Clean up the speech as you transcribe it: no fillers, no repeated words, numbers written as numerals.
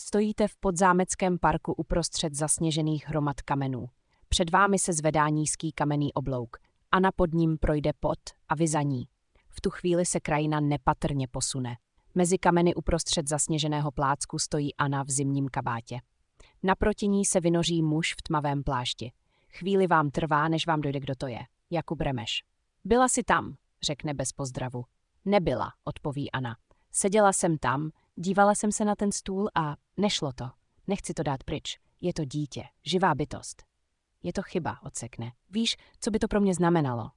Stojíte v podzámeckém parku uprostřed zasněžených hromad kamenů. Před vámi se zvedá nízký kamenný oblouk. Anna pod ním projde pot a vy za ní. V tu chvíli se krajina nepatrně posune. Mezi kameny uprostřed zasněženého plácku stojí Anna v zimním kabátě. Naproti ní se vynoří muž v tmavém plášti. Chvíli vám trvá, než vám dojde, kdo to je. Jakub Remeš. Byla jsi tam, řekne bez pozdravu. Nebyla, odpoví Anna. Seděla jsem tam, dívala jsem se na ten stůl a nešlo to. Nechci to dát pryč. Je to dítě, živá bytost. Je to chyba, odsekne. Víš, co by to pro mě znamenalo?